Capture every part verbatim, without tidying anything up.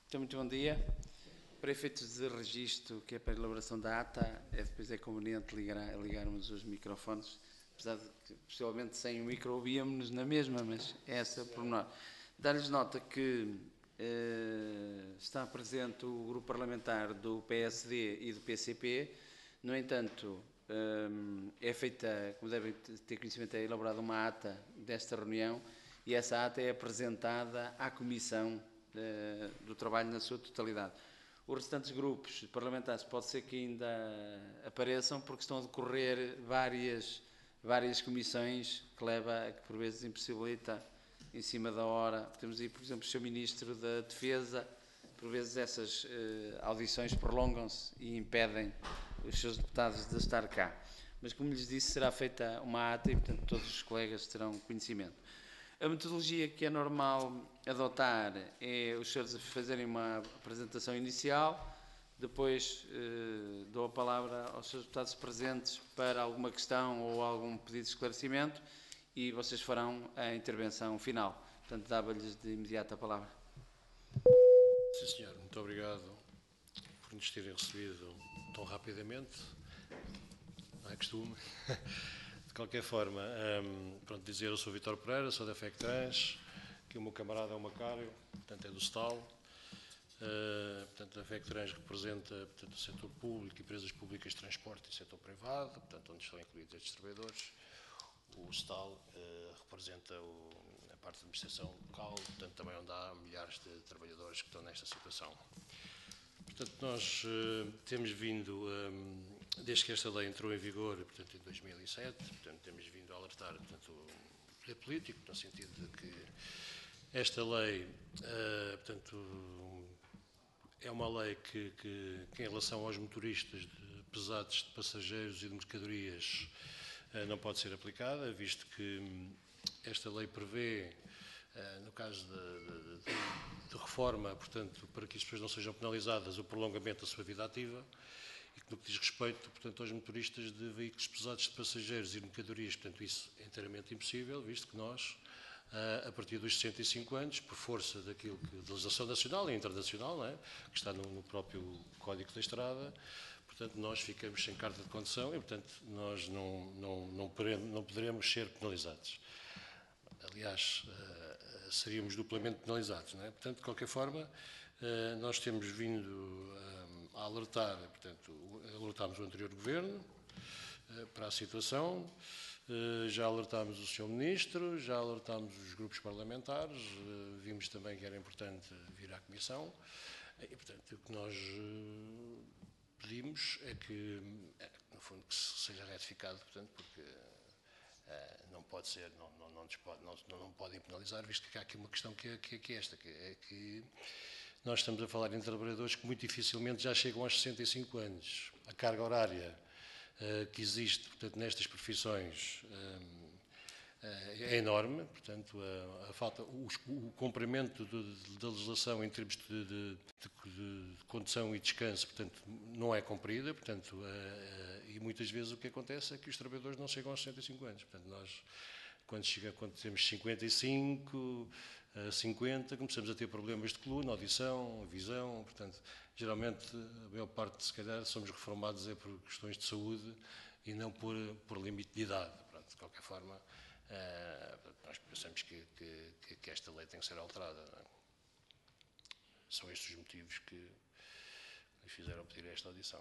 Então, muito bom dia. Para efeitos de registro, que é para a elaboração da ata, é, depois é conveniente ligar, ligarmos os microfones, apesar de que, possivelmente, sem o micro ouvíamos-nos na mesma, mas é essa por menor. Dar-lhes nota que eh, está presente o grupo parlamentar do P S D e do P C P, no entanto, eh, é feita, como devem ter conhecimento, é elaborada uma ata desta reunião e essa ata é apresentada à Comissão eh, do Trabalho na sua totalidade. Os restantes grupos parlamentares pode ser que ainda apareçam porque estão a decorrer várias, várias comissões que leva a que por vezes impossibilita em cima da hora. Temos aí, por exemplo, o senhor Ministro da Defesa, por vezes essas eh, audições prolongam-se e impedem os seus deputados de estar cá. Mas, como lhes disse, será feita uma ata e, portanto, todos os colegas terão conhecimento. A metodologia que é normal adotar é os senhores fazerem uma apresentação inicial, depois eh, dou a palavra aos senhores deputados presentes para alguma questão ou algum pedido de esclarecimento e vocês farão a intervenção final. Portanto, dava-lhes de imediato a palavra. Sim, senhor. Muito obrigado por nos terem recebido tão rapidamente. Não é costume. De qualquer forma, um, pronto, dizer, eu sou Vítor Pereira, sou da FECTRANS, que o meu camarada é o Macário, portanto é do S T A L. Uh, portanto, a FECTRANS representa portanto, o setor público, empresas públicas de transporte e setor privado, portanto, onde estão incluídos estes trabalhadores. O S T A L uh, representa o, a parte da administração local, portanto, também onde há milhares de trabalhadores que estão nesta situação. Portanto, nós uh, temos vindo, um, desde que esta lei entrou em vigor, portanto, em dois mil e sete, portanto, temos vindo a alertar, portanto, o poder político, no sentido de que esta lei, uh, portanto, é uma lei que, que, que, em relação aos motoristas de pesados de passageiros e de mercadorias, uh, não pode ser aplicada, visto que um, esta lei prevê, uh, no caso de, de, de, de reforma, portanto, para que as pessoas não sejam penalizadas, o prolongamento da sua vida ativa, e que no que diz respeito, portanto, aos motoristas de veículos pesados de passageiros e de mercadorias, portanto, isso é inteiramente impossível, visto que nós, a partir dos sessenta e cinco anos, por força daquilo que da legislação nacional e internacional, não é? Que está no, no próprio Código da Estrada, portanto, nós ficamos sem carta de condução e, portanto, nós não, não, não, poderemos, não poderemos ser penalizados. Aliás, uh, seríamos duplamente penalizados, não é? Portanto, de qualquer forma, uh, nós temos vindo um, a alertar, portanto, alertámos o anterior governo uh, para a situação. Uh, já alertámos o senhor Ministro, já alertámos os grupos parlamentares, uh, vimos também que era importante vir à Comissão e, portanto, o que nós uh, pedimos é que, no fundo, que seja retificado, portanto, porque uh, não pode ser, não, não, não, pode, não, não podem penalizar, visto que há aqui uma questão que é, que é, que é esta, que é que nós estamos a falar em trabalhadores que muito dificilmente já chegam aos sessenta e cinco anos. A carga horária Uh, que existe, portanto, nestas profissões um, uh, é enorme, portanto, a, a falta, o, o cumprimento da legislação em termos de, de, de, de condução e descanso, portanto, não é cumprida, portanto, uh, uh, e muitas vezes o que acontece é que os trabalhadores não chegam aos sessenta e cinco anos, portanto, nós, quando, chega, quando temos cinquenta e cinco, cinquenta, começamos a ter problemas de coluna, audição, visão, portanto, geralmente, a maior parte, se calhar, somos reformados é por questões de saúde e não por, por limite de idade. Pronto, de qualquer forma, uh, nós pensamos que, que, que esta lei tem que ser alterada. Não é? São estes os motivos que nos fizeram pedir esta audição.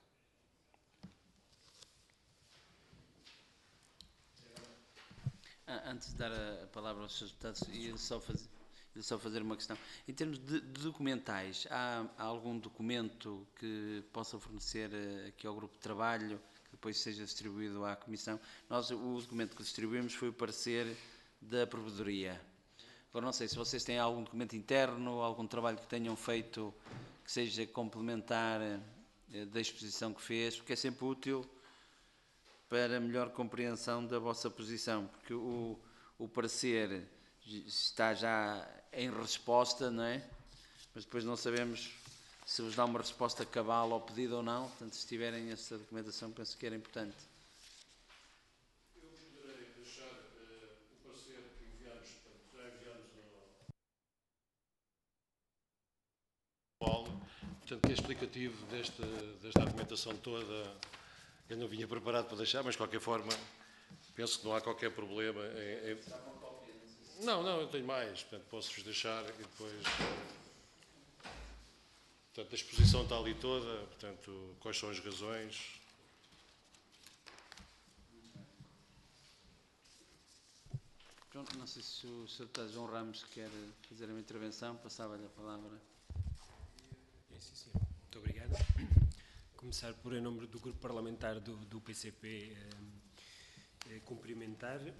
Antes de dar a palavra aos senhores deputados, ia só fazer, ia só fazer uma questão. Em termos de, de documentais, há, há algum documento que possa fornecer aqui ao grupo de trabalho, que depois seja distribuído à Comissão? Nós, o documento que distribuímos foi o parecer da Provedoria. Agora, não sei se vocês têm algum documento interno, algum trabalho que tenham feito que seja complementar da exposição que fez, porque é sempre útil para melhor compreensão da vossa posição, porque o, o parecer está já em resposta, não é? Mas depois não sabemos se vos dá uma resposta cabal ao pedido ou não, portanto, se tiverem essa documentação, penso que era importante. Eu poderei deixar uh, o parecer que enviamos, portanto, já enviamos no... Portanto, que é explicativo desta, desta argumentação toda. Eu não vinha preparado para deixar, mas de qualquer forma penso que não há qualquer problema em... em... Não, não, eu tenho mais, portanto posso-vos deixar e depois... Portanto, a exposição está ali toda, portanto, quais são as razões... Pronto, não sei se o senhor Deputado João Ramos quer fazer uma intervenção, passava-lhe a palavra. É, sim, sim. Muito obrigado. Começar por, em nome do Grupo Parlamentar do, do P C P, eh, eh, cumprimentar eh,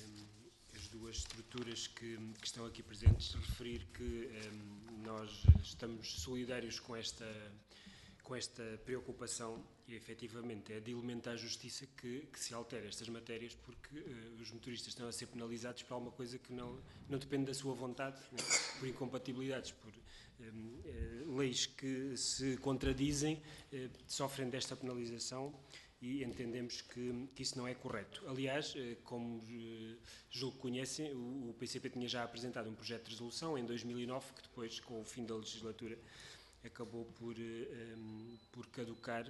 as duas estruturas que, que estão aqui presentes, referir que eh, nós estamos solidários com esta, com esta preocupação e, efetivamente, é de elementar a justiça que, que se altere estas matérias, porque uh, os motoristas estão a ser penalizados por alguma coisa que não, não depende da sua vontade, né? Por incompatibilidades, por um, uh, leis que se contradizem, uh, sofrem desta penalização e entendemos que, que isso não é correto. Aliás, uh, como uh, julgo que conhecem, o, o P C P tinha já apresentado um projeto de resolução em dois mil e nove, que depois, com o fim da legislatura, acabou por, uh, um, por caducar,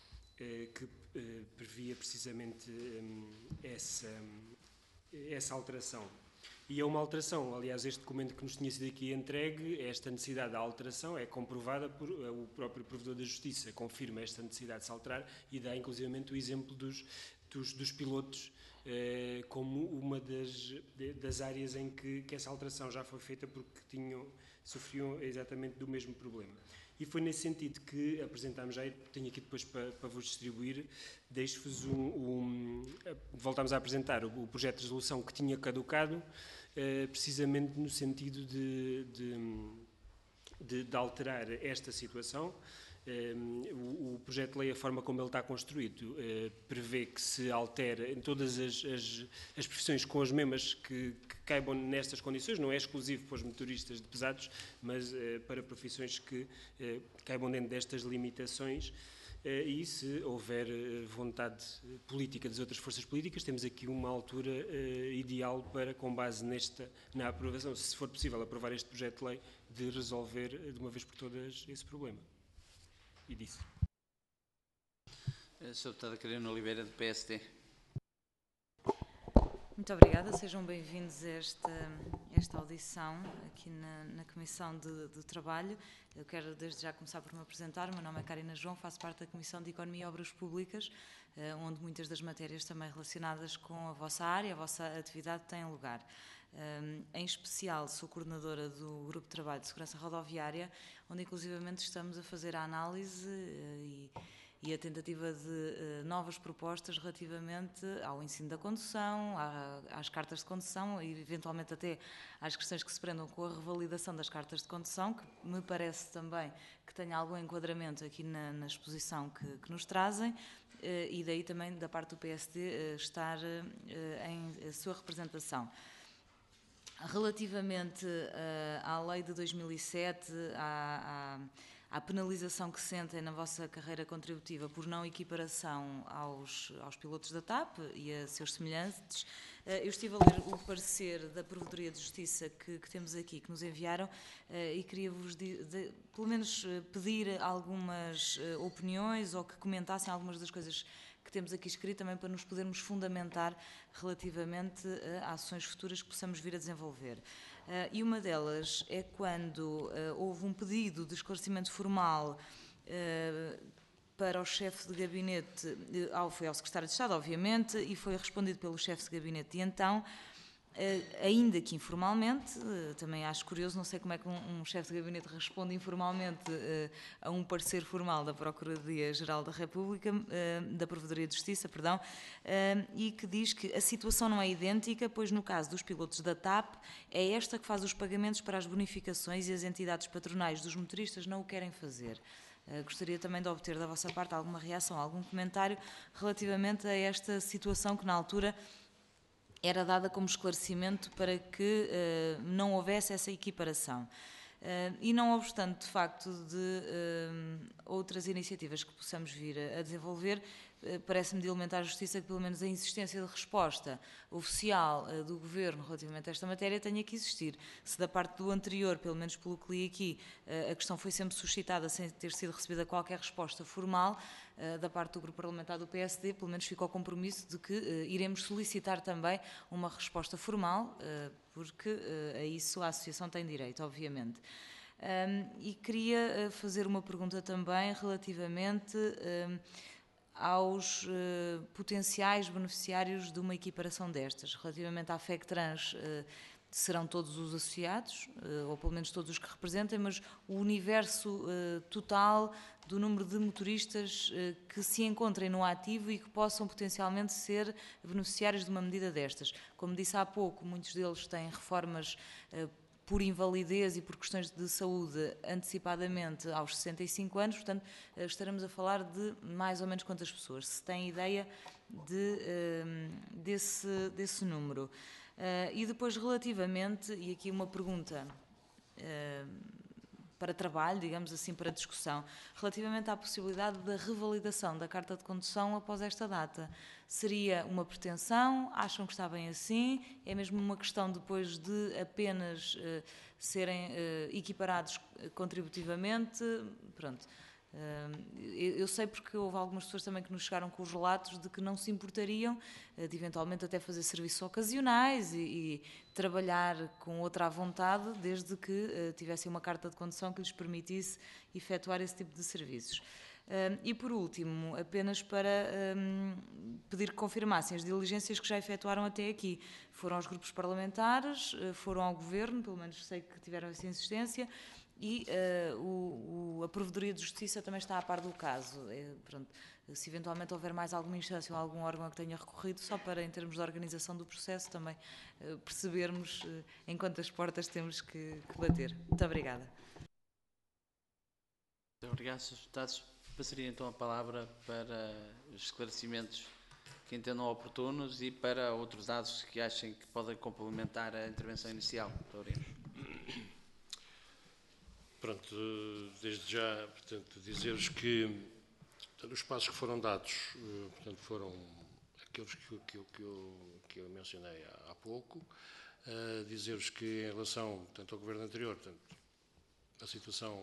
que previa precisamente essa, essa alteração. E é uma alteração, aliás, este documento que nos tinha sido aqui entregue, esta necessidade da alteração é comprovada por o próprio Provedor da Justiça, confirma esta necessidade de se alterar e dá inclusivamente o exemplo dos, dos, dos pilotos eh, como uma das, das áreas em que, que essa alteração já foi feita porque tinham, sofriam exatamente do mesmo problema. E foi nesse sentido que apresentámos já, tenho aqui depois para, para vos distribuir, deixo-vos um, um... Voltámos a apresentar o, o projeto de resolução que tinha caducado, eh, precisamente no sentido de, de, de, de alterar esta situação. Eh, o, o projeto de lei, a forma como ele está construído, eh, prevê que se altere em todas as, as, as profissões com as mesmas que, que caibam nestas condições, não é exclusivo para os motoristas de pesados, mas eh, para profissões que eh, caibam dentro destas limitações. Eh, e se houver eh, vontade política das outras forças políticas, temos aqui uma altura eh, ideal para, com base nesta, na aprovação, se for possível aprovar este projeto de lei, de resolver de uma vez por todas esse problema. E disse. senhor Deputado Carolina Oliveira, do P S D. Muito obrigada, sejam bem-vindos a esta, esta audição aqui na, na Comissão de, de Trabalho. Eu quero desde já começar por me apresentar. O meu nome é Karina João, faço parte da Comissão de Economia e Obras Públicas, onde muitas das matérias também relacionadas com a vossa área, a vossa atividade têm lugar. Um, em especial, sou coordenadora do Grupo de Trabalho de Segurança Rodoviária, onde inclusivamente estamos a fazer a análise uh, e, e a tentativa de uh, novas propostas relativamente ao ensino da condução, à, às cartas de condução e eventualmente até às questões que se prendam com a revalidação das cartas de condução, que me parece também que tenha algum enquadramento aqui na, na exposição que, que nos trazem. Uh, e daí também da parte do P S D uh, estar uh, em sua representação. Relativamente uh, à lei de dois mil e sete, à, à, à penalização que sentem na vossa carreira contributiva por não equiparação aos, aos pilotos da T A P e a seus semelhantes, uh, eu estive a ler o parecer da Provedoria de Justiça que, que temos aqui, que nos enviaram, uh, e queria-vos de, de, pelo menos uh, pedir algumas uh, opiniões ou que comentassem algumas das coisas que temos aqui escrito, também para nos podermos fundamentar relativamente a ações futuras que possamos vir a desenvolver. Uh, e uma delas é quando uh, houve um pedido de esclarecimento formal uh, para o chefe de gabinete, uh, foi ao secretário de Estado, obviamente, e foi respondido pelo chefe de gabinete. E então, uh, ainda que informalmente, uh, também acho curioso, não sei como é que um, um chefe de gabinete responde informalmente uh, a um parecer formal da Procuradoria-Geral da República, uh, da Provedoria de Justiça, perdão, uh, e que diz que a situação não é idêntica, pois no caso dos pilotos da T A P, é esta que faz os pagamentos para as bonificações e as entidades patronais dos motoristas não o querem fazer. Uh, gostaria também de obter da vossa parte alguma reação, algum comentário relativamente a esta situação que na altura era dada como esclarecimento para que uh, não houvesse essa equiparação. Uh, e não obstante, de facto, de uh, outras iniciativas que possamos vir a, a desenvolver, parece-me de elementar justiça que pelo menos a insistência de resposta oficial do Governo relativamente a esta matéria tenha que existir. Se da parte do anterior, pelo menos pelo que li aqui, a questão foi sempre suscitada sem ter sido recebida qualquer resposta formal, da parte do Grupo Parlamentar do P S D, pelo menos ficou o compromisso de que iremos solicitar também uma resposta formal, porque a isso a Associação tem direito, obviamente. Um, e queria fazer uma pergunta também relativamente um, aos uh, potenciais beneficiários de uma equiparação destas. Relativamente à FECTRANS, uh, serão todos os associados, uh, ou pelo menos todos os que representem, mas o universo uh, total do número de motoristas uh, que se encontrem no ativo e que possam potencialmente ser beneficiários de uma medida destas. Como disse há pouco, muitos deles têm reformas uh, por invalidez e por questões de saúde antecipadamente aos sessenta e cinco anos, portanto, estaremos a falar de mais ou menos quantas pessoas? Se tem ideia de, desse, desse número. E depois, relativamente, e aqui uma pergunta para trabalho, digamos assim, para discussão, relativamente à possibilidade da revalidação da carta de condução após esta data. Seria uma pretensão? Acham que está bem assim? É mesmo uma questão depois de apenas uh, serem uh, equiparados contributivamente? Pronto. Uh, eu sei porque houve algumas pessoas também que nos chegaram com os relatos de que não se importariam de eventualmente até fazer serviços ocasionais e, e trabalhar com outra à vontade, desde que uh, tivessem uma carta de condução que lhes permitisse efetuar esse tipo de serviços. Uh, e por último, apenas para um, pedir que confirmassem as diligências que já efetuaram até aqui. Foram aos grupos parlamentares, uh, foram ao Governo, pelo menos sei que tiveram essa insistência, e uh, o, o, a Provedoria de Justiça também está a par do caso. É, pronto, se eventualmente houver mais alguma instância ou algum órgão a que tenha recorrido, só para, em termos de organização do processo, também uh, percebermos uh, em quantas portas temos que, que bater. Muito obrigada. Muito obrigado, senhores Deputados. Passaria então a palavra para os esclarecimentos que entendam oportunos e para outros dados que achem que podem complementar a intervenção inicial. Muito obrigado. Pronto, desde já, portanto, dizer-vos que portanto, os passos que foram dados, portanto, foram aqueles que, que, que, eu, que eu mencionei há, há pouco. Uh, dizer-vos que em relação, portanto, ao Governo anterior, portanto, a situação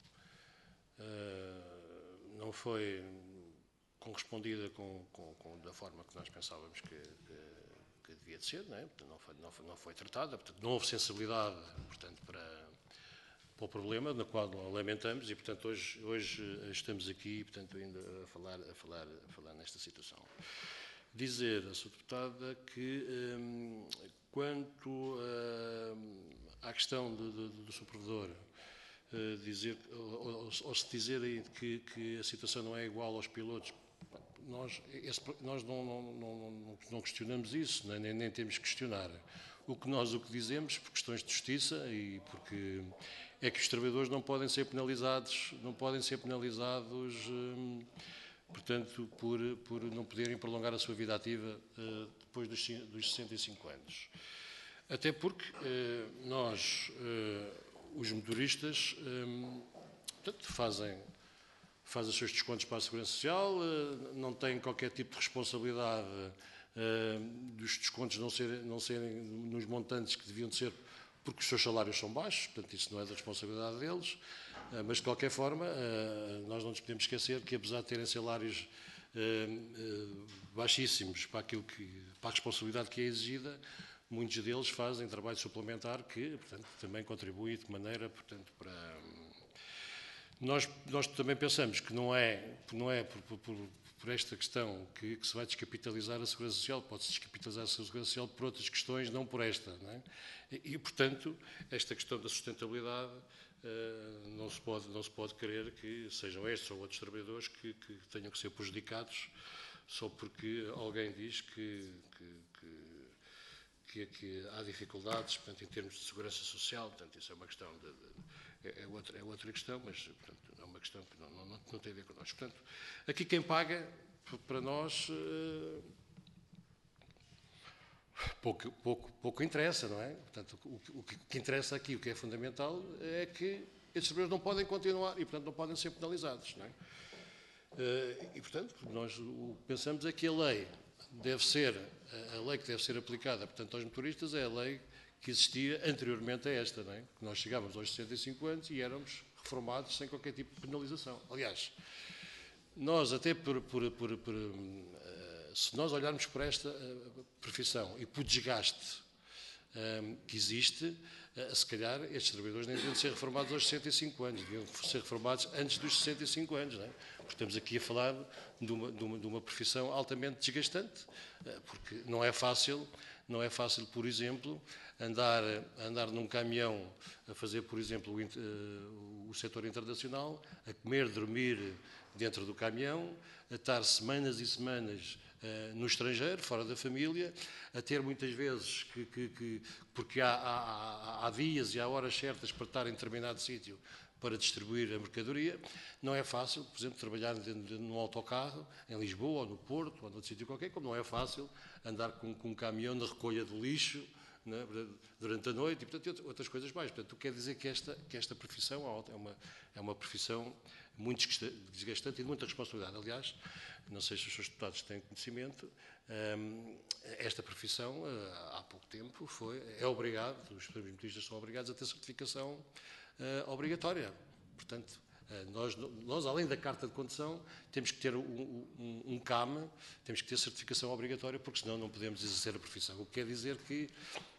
uh, não foi correspondida com, com, com, da forma que nós pensávamos que, que, que devia de ser, não, é? Portanto, não, foi, não, foi, não foi tratada, portanto, não houve sensibilidade, portanto, para... para o problema, no qual lamentamos, e, portanto, hoje, hoje estamos aqui, portanto, ainda a falar, a falar, a falar nesta situação. Dizer à sua deputada que, um, quanto uh, à questão do, do, do seu provedor, uh, dizer, ou, ou se dizer aí que, que a situação não é igual aos pilotos, nós, esse, nós não, não, não, não questionamos isso, nem, nem temos que questionar. O que nós o que dizemos, por questões de justiça e porque é que os trabalhadores não podem ser penalizados, não podem ser penalizados, hum, portanto, por, por não poderem prolongar a sua vida ativa uh, depois dos, dos sessenta e cinco anos. Até porque uh, nós, uh, os motoristas, um, portanto, fazem, fazem os seus descontos para a Segurança Social, uh, não têm qualquer tipo de responsabilidade uh, dos descontos não serem, não serem nos montantes que deviam de ser, porque os seus salários são baixos, portanto isso não é da responsabilidade deles, mas de qualquer forma nós não nos podemos esquecer que apesar de terem salários baixíssimos para, aquilo que, para a responsabilidade que é exigida, muitos deles fazem trabalho suplementar que, portanto, também contribui de maneira, portanto, para... Nós, nós também pensamos que não é, não é por, por, por esta questão que, que se vai descapitalizar a Segurança Social, pode-se descapitalizar a Segurança Social por outras questões, não por esta, não é? E, e, portanto, esta questão da sustentabilidade uh, não, se pode, não se pode querer que sejam estes ou outros trabalhadores que, que tenham que ser prejudicados só porque alguém diz que, que, que, que há dificuldades, portanto, em termos de segurança social. Portanto, isso é uma questão de, de, é, outra, é outra questão, mas portanto, é uma questão que não, não, não tem a ver connosco. Portanto, aqui quem paga, para nós... Uh, Pouco, pouco, pouco interessa, não é? Portanto, o, o, o que interessa aqui, o que é fundamental, é que estes trabalhadores não podem continuar e, portanto, não podem ser penalizados, não é? E, portanto, nós o que pensamos é que a lei deve ser, a lei que deve ser aplicada, portanto, aos motoristas é a lei que existia anteriormente a esta, não é? Que nós chegávamos aos sessenta e cinco anos e éramos reformados sem qualquer tipo de penalização. Aliás, nós até por, por, por, por se nós olharmos por esta profissão e por desgaste que existe, se calhar estes trabalhadores nem deviam ser reformados aos sessenta e cinco anos, deviam ser reformados antes dos sessenta e cinco anos, não é? Porque estamos aqui a falar de uma, de uma, de uma profissão altamente desgastante, porque não é fácil, não é fácil, por exemplo, andar, andar num caminhão a fazer, por exemplo, o, o setor internacional, a comer, dormir dentro do caminhão, a estar semanas e semanas no estrangeiro, fora da família, a ter muitas vezes que, que, que porque há, há, há dias e há horas certas para estar em determinado sítio para distribuir a mercadoria. Não é fácil, por exemplo, trabalhar num autocarro em Lisboa ou no Porto ou noutro sítio qualquer, como não é fácil andar com, com um caminhão na recolha do lixo, né, durante a noite e, portanto, outras coisas mais. Portanto, o que quer dizer que esta, que esta profissão é uma, é uma profissão muito desgastante e de muita responsabilidade. Aliás, não sei se os seus deputados têm conhecimento, esta profissão, há pouco tempo, foi, é obrigado, os motoristas são obrigados a ter certificação obrigatória. Portanto, nós, nós, além da carta de condução, temos que ter um, um, um C A M, temos que ter certificação obrigatória, porque senão não podemos exercer a profissão. O que quer dizer que,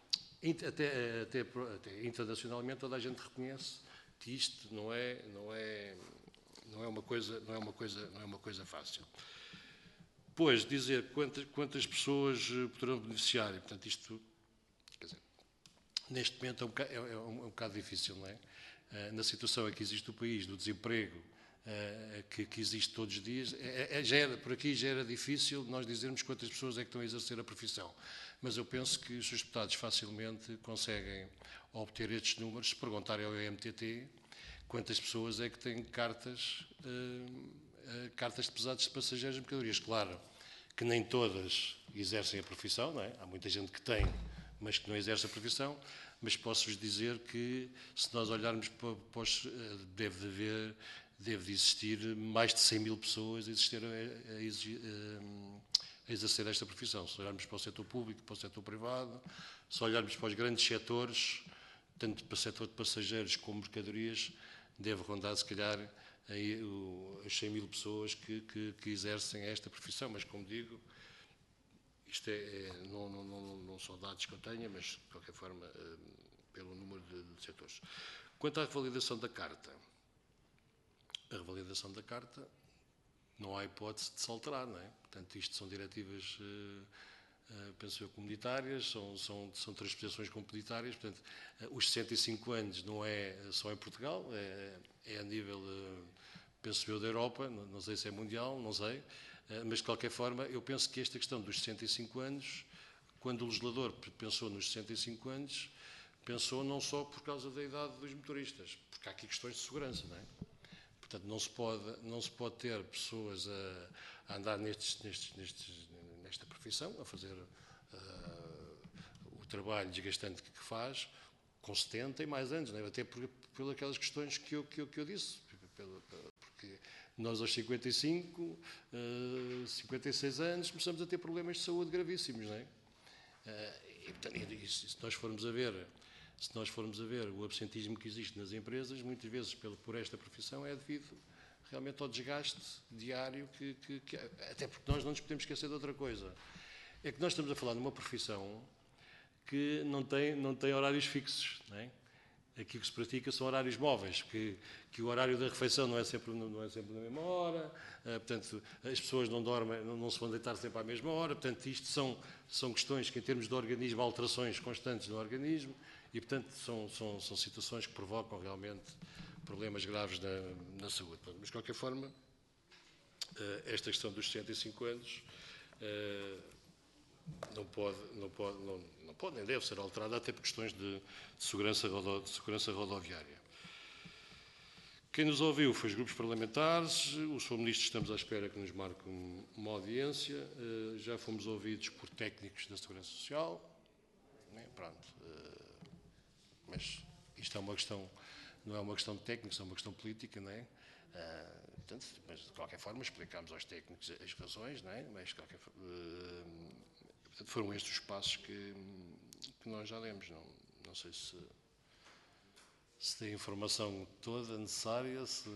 até, até, até internacionalmente, toda a gente reconhece que isto não é, não é, não é, uma, coisa, não é, uma, coisa, não é uma coisa fácil. Pois, dizer quantas, quantas pessoas poderão beneficiar, e, portanto, isto, quer dizer, neste momento é um, é, é um, é um bocado difícil, não é? Na situação em que existe o país, do desemprego que, que existe todos os dias, é, é, já era, por aqui já era difícil nós dizermos quantas pessoas é que estão a exercer a profissão. Mas eu penso que os seus deputados facilmente conseguem obter estes números, se perguntarem ao M T T quantas pessoas é que têm cartas, uh, uh, cartas de pesados de passageiros de mercadorias. Claro que nem todas exercem a profissão, não é? Há muita gente que tem, mas que não exerce a profissão. Mas posso-vos dizer que, se nós olharmos para, para os, deve de haver, deve de existir mais de cem mil pessoas a, existir, a, a, a exercer esta profissão. Se olharmos para o setor público, para o setor privado, se olharmos para os grandes setores, tanto para o setor de passageiros como mercadorias, deve rondar, se calhar, aí, o, as cem mil pessoas que, que, que exercem esta profissão. Mas, como digo, isto é, é, não, não, não, não são dados que eu tenha, mas, de qualquer forma, uh, pelo número de, de setores. Quanto à revalidação da carta, a revalidação da carta não há hipótese de se alterar, não é? Portanto, isto são diretivas, uh, uh, penso eu, comunitárias, são, são, são transposições comunitárias, portanto, uh, os sessenta e cinco anos não é só em Portugal, é, é a nível, uh, penso eu, da Europa, não, não sei se é mundial, não sei. Mas, de qualquer forma, eu penso que esta questão dos sessenta e cinco anos, quando o legislador pensou nos sessenta e cinco anos, pensou não só por causa da idade dos motoristas, porque há aqui questões de segurança, não é? Portanto, não se pode, não se pode ter pessoas a, a andar nestes, nestes, nestes, nesta profissão, a fazer uh, o trabalho desgastante que faz, com setenta e mais anos, não é? Até por, por aquelas questões que eu, que eu, que eu disse, porque nós aos cinquenta e cinco, uh, cinquenta e seis anos começamos a ter problemas de saúde gravíssimos, não é? Uh, e, portanto, e, se nós formos a ver, se nós formos a ver o absentismo que existe nas empresas, muitas vezes pelo, por esta profissão é devido realmente ao desgaste diário que, que, que até porque nós não nos podemos esquecer de outra coisa, é que nós estamos a falar de uma profissão que não tem, não tem horários fixos, não é? Aqui o que se pratica são horários móveis, que, que o horário da refeição não é sempre, não é sempre na mesma hora, uh, portanto, as pessoas não dormem, não, não se vão deitar sempre à mesma hora, portanto, isto são, são questões que, em termos de organismo, há alterações constantes no organismo e, portanto, são, são, são situações que provocam realmente problemas graves na, na saúde. Mas, de qualquer forma, uh, esta questão dos sessenta e cinco anos uh, não pode, não pode, não, não pode nem deve ser alterada, até por questões de, de, segurança, rodo, de segurança rodoviária. Quem nos ouviu foi os grupos parlamentares, os senhor Ministro estamos à espera que nos marque uma audiência, uh, já fomos ouvidos por técnicos da Segurança Social, né? Pronto, uh, mas isto é uma questão não é uma questão de técnicos, é uma questão política, não é? Uh, portanto, mas de qualquer forma explicámos aos técnicos as razões, não é? Mas de qualquer, uh, portanto, foram estes os passos que, que nós já demos. Não, não sei se, se tem a informação toda necessária. Se...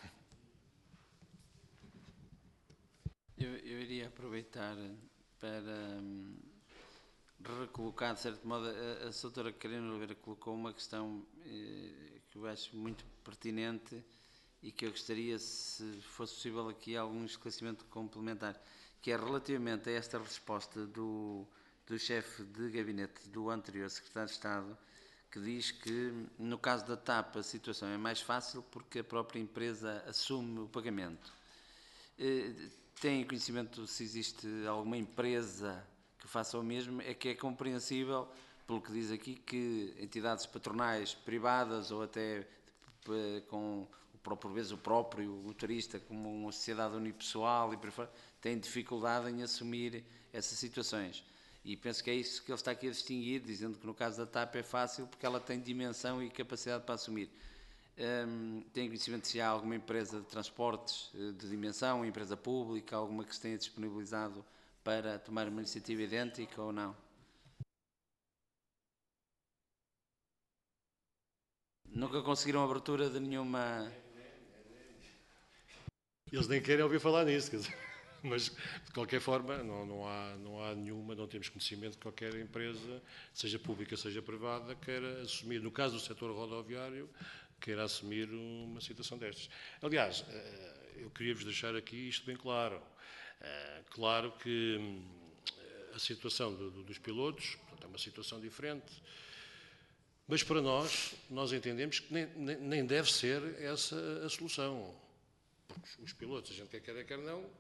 Eu, eu iria aproveitar para um, recolocar, de certo modo, a, a doutora Carina Oliveira colocou uma questão eh, que eu acho muito pertinente e que eu gostaria, se fosse possível aqui, algum esclarecimento complementar, que é relativamente a esta resposta do, do chefe de gabinete do anterior secretário de Estado, que diz que, no caso da TAP, a situação é mais fácil porque a própria empresa assume o pagamento. Tem conhecimento se existe alguma empresa que faça o mesmo? É que é compreensível, pelo que diz aqui, que entidades patronais privadas ou até com, por vezes, o próprio motorista, como uma sociedade unipessoal, e por fora, têm dificuldade em assumir essas situações. E penso que é isso que ele está aqui a distinguir, dizendo que no caso da TAP é fácil porque ela tem dimensão e capacidade para assumir. Um, tem conhecimento se há alguma empresa de transportes de dimensão, empresa pública, alguma que se tenha disponibilizado para tomar uma iniciativa idêntica ou não? Nunca conseguiram abertura de nenhuma... Eles nem querem ouvir falar nisso, quer dizer, mas de qualquer forma não, não, há, não há nenhuma, não temos conhecimento de qualquer empresa, seja pública, seja privada, queira assumir, no caso do setor rodoviário, queira assumir uma situação destas. Aliás, eu queria-vos deixar aqui isto bem claro. Claro que a situação dos pilotos, portanto, é uma situação diferente, mas para nós, nós entendemos que nem, nem deve ser essa a solução. Porque os pilotos, a gente quer quer, quer não,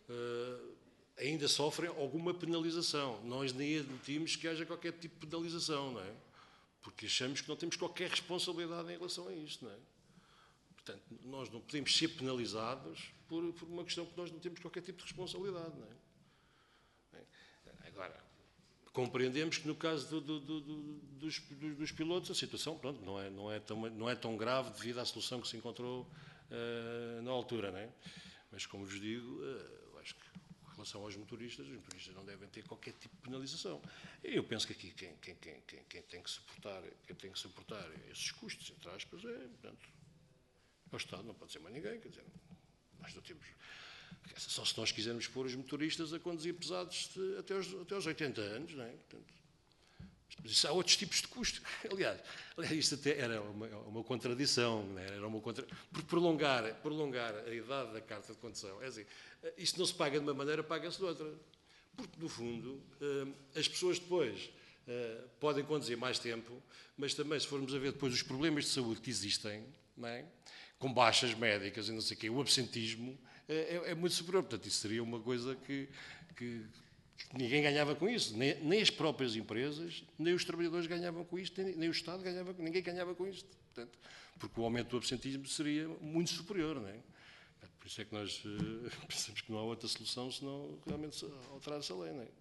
ainda sofrem alguma penalização. Nós nem admitimos que haja qualquer tipo de penalização, não é? Porque achamos que não temos qualquer responsabilidade em relação a isto, não é? Portanto, nós não podemos ser penalizados por, por uma questão que nós não temos qualquer tipo de responsabilidade, não é? Agora, compreendemos que no caso do, do, do, do, dos, dos pilotos a situação, pronto, não é, não é, tão, não é tão grave devido à solução que se encontrou uh, na altura, não é? Mas, como vos digo, uh, acho que em relação aos motoristas, os motoristas não devem ter qualquer tipo de penalização. Eu penso que aqui quem, quem, quem, quem, quem, tem, que suportar, quem tem que suportar esses custos, entre aspas, é, portanto, é o Estado, não pode ser mais ninguém, quer dizer, nós não temos... Só se nós quisermos pôr os motoristas a conduzir pesados de, até, aos, até aos oitenta anos, não é? Portanto, mas isso há outros tipos de custos. Aliás, aliás isto até era uma, uma contradição, não é? Era uma contra... Porque prolongar, prolongar a idade da carta de condução, é assim, isto não se paga de uma maneira, paga-se de outra. Porque, no fundo, as pessoas depois podem conduzir mais tempo, mas também, se formos a ver depois os problemas de saúde que existem, não é? Com baixas médicas e não sei o quê, o absentismo é, é muito superior. Portanto, isso seria uma coisa que, que, que ninguém ganhava com isso. Nem, nem as próprias empresas, nem os trabalhadores ganhavam com isto, nem, nem o Estado ganhava, ninguém ganhava com isto. Portanto, porque o aumento do absentismo seria muito superior, não é? Por isso é que nós uh, pensamos que não há outra solução senão realmente alterar essa lei, não é?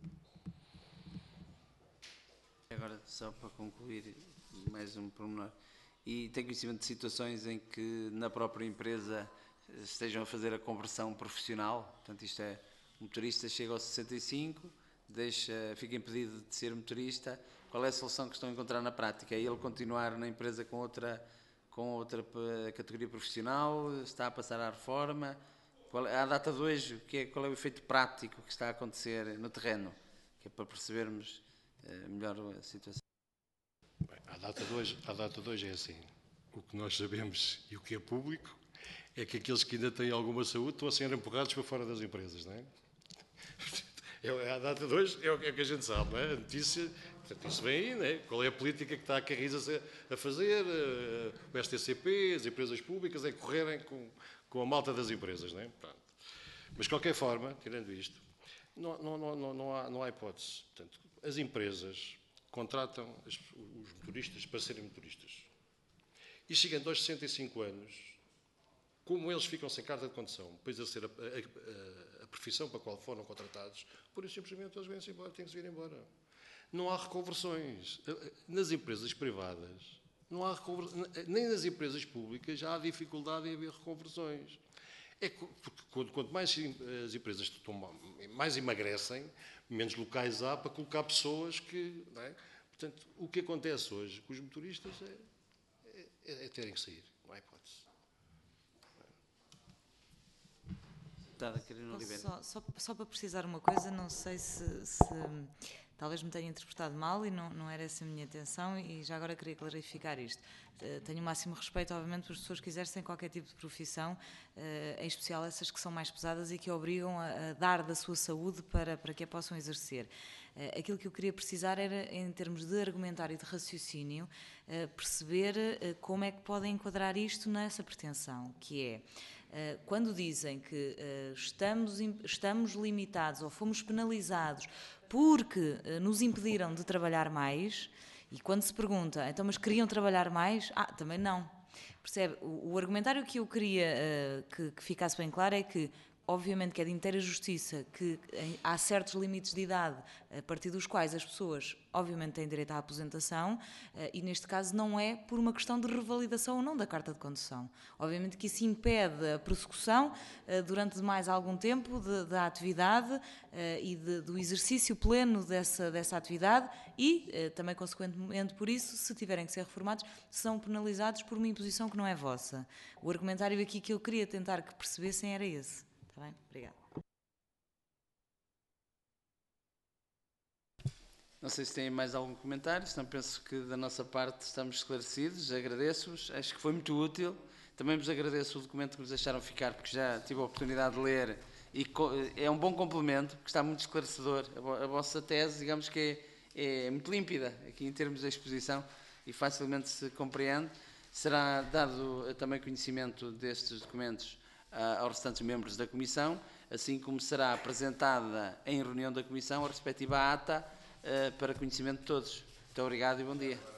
Agora, só para concluir, mais um pormenor. E tem conhecimento de situações em que na própria empresa estejam a fazer a conversão profissional? Portanto, isto é, o motorista chega aos sessenta e cinco, deixa, fica impedido de ser motorista. Qual é a solução que estão a encontrar na prática? É ele continuar na empresa com outra, com outra categoria profissional? Está a passar à reforma? Qual é, à data de hoje, que é, qual é o efeito prático que está a acontecer no terreno? Que é para percebermos uh, melhor a situação. Bem, à data de hoje, à data de hoje é assim. O que nós sabemos e o que é público é que aqueles que ainda têm alguma saúde estão a ser empurrados para fora das empresas, não é? É a data de hoje, é o que a gente sabe, não é? A notícia, portanto, isso vem aí, não é? Qual é a política que está a Carris a fazer, o S T C P, as empresas públicas, é correrem com, com a malta das empresas, não é? Pronto. Mas, de qualquer forma, tirando isto, não, não, não, não, há, não há hipótese. Portanto, as empresas contratam os motoristas para serem motoristas. E chegando aos sessenta e cinco anos, como eles ficam sem carta de condução, depois de ser a, a, a, a profissão para a qual foram contratados, por isso simplesmente eles vêm-se embora, têm que se vir embora. Não há reconversões. Nas empresas privadas Não há nem nas empresas públicas já há dificuldade em haver reconversões. É porque quanto mais as empresas estão, mais emagrecem, menos locais há para colocar pessoas que... Não é? Portanto, o que acontece hoje com os motoristas é, é, é terem que sair, não há hipótese. Só, só, só para precisar uma coisa, não sei se, se talvez me tenha interpretado mal e não, não era essa a minha intenção, e já agora queria clarificar isto. Uh, tenho o máximo respeito, obviamente, por as pessoas que exercem qualquer tipo de profissão, uh, em especial essas que são mais pesadas e que obrigam a, a dar da sua saúde para, para que a possam exercer. Uh, aquilo que eu queria precisar era, em termos de argumentário e de raciocínio, uh, perceber uh, como é que podem enquadrar isto nessa pretensão, que é... Quando dizem que uh, estamos, estamos limitados ou fomos penalizados porque uh, nos impediram de trabalhar mais, e quando se pergunta, então, mas queriam trabalhar mais? Ah, também não. Percebe? O, o argumentário que eu queria uh, que, que ficasse bem claro é que, obviamente que é de inteira justiça que em, há certos limites de idade a partir dos quais as pessoas, obviamente, têm direito à aposentação, uh, e neste caso não é por uma questão de revalidação ou não da carta de condução. Obviamente que isso impede a prossecução uh, durante mais algum tempo de, da atividade uh, e de, do exercício pleno dessa, dessa atividade e, uh, também consequentemente por isso, se tiverem que ser reformados, são penalizados por uma imposição que não é vossa. O argumentário aqui que eu queria tentar que percebessem era esse. Está bem? Obrigada. Não sei se têm mais algum comentário, senão penso que da nossa parte estamos esclarecidos. Agradeço-vos, acho que foi muito útil. Também vos agradeço o documento que nos deixaram ficar, porque já tive a oportunidade de ler e é um bom complemento, porque está muito esclarecedor. A vossa tese, digamos que é, é muito límpida aqui em termos de exposição e facilmente se compreende. Será dado também conhecimento destes documentos aos restantes membros da Comissão, assim como será apresentada em reunião da Comissão a respectiva ata para conhecimento de todos. Muito obrigado e bom dia.